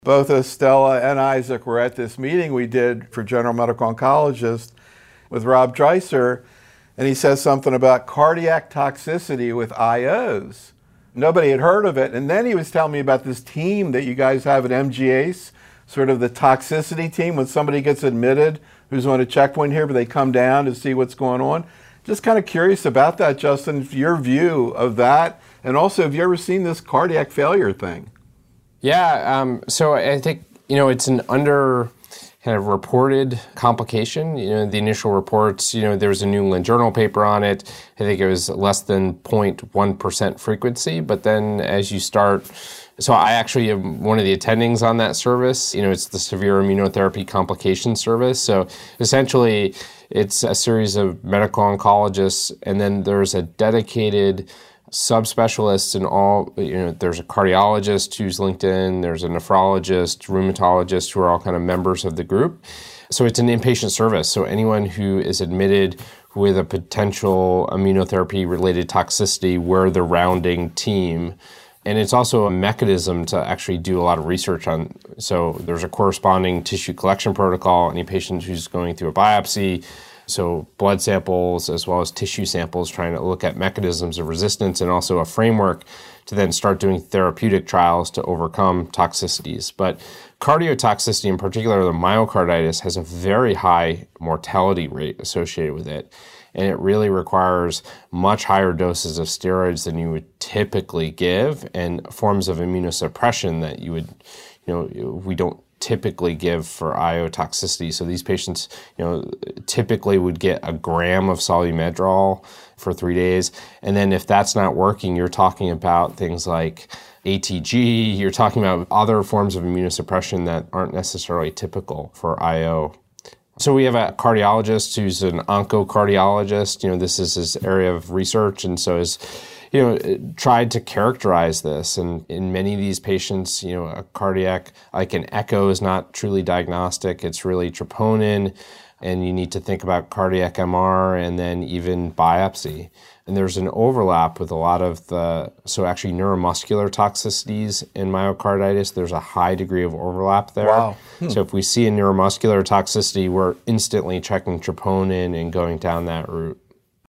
Both Estella and Isaac were at this meeting we did for general medical oncologist with Rob Dreiser, and he says something about cardiac toxicity with IOs. Nobody had heard of it, and then he was telling me about this team that you guys have at MGACE, sort of the toxicity team. When somebody gets admitted who's on a checkpoint here, but they come down to see what's going on. Just kind of curious about that, Justin, your view of that, and also have you ever seen this cardiac failure thing? Yeah, so I think, it's an under kind of reported complication. The initial reports, there was a New England Journal paper on it. I think it was less than 0.1% frequency, but then as you start, so I actually am one of the attendings on that service. It's the Severe Immunotherapy Complication Service. So essentially, it's a series of medical oncologists, and then there's a dedicated subspecialists in all, there's a cardiologist who's linked in, there's a nephrologist, rheumatologist, who are all kind of members of the group. So it's an inpatient service. So anyone who is admitted with a potential immunotherapy-related toxicity, we're the rounding team. And it's also a mechanism to actually do a lot of research on. So there's a corresponding tissue collection protocol. Any patient who's going through a biopsy, so blood samples as well as tissue samples, trying to look at mechanisms of resistance, and also a framework to then start doing therapeutic trials to overcome toxicities. But cardiotoxicity, in particular the myocarditis, has a very high mortality rate associated with it. And it really requires much higher doses of steroids than you would typically give, and forms of immunosuppression that you would, we don't typically give for IO toxicity. So these patients, typically would get a gram of Solu-Medrol for 3 days. And then if that's not working, you're talking about things like ATG, you're talking about other forms of immunosuppression that aren't necessarily typical for IO. So we have a cardiologist who's an oncocardiologist. This is his area of research, and so is tried to characterize this. And in many of these patients, a cardiac, like an echo, is not truly diagnostic. It's really troponin, and you need to think about cardiac MR and then even biopsy. And there's an overlap with a lot of so actually neuromuscular toxicities in myocarditis, there's a high degree of overlap there. Wow. So if we see a neuromuscular toxicity, we're instantly checking troponin and going down that route.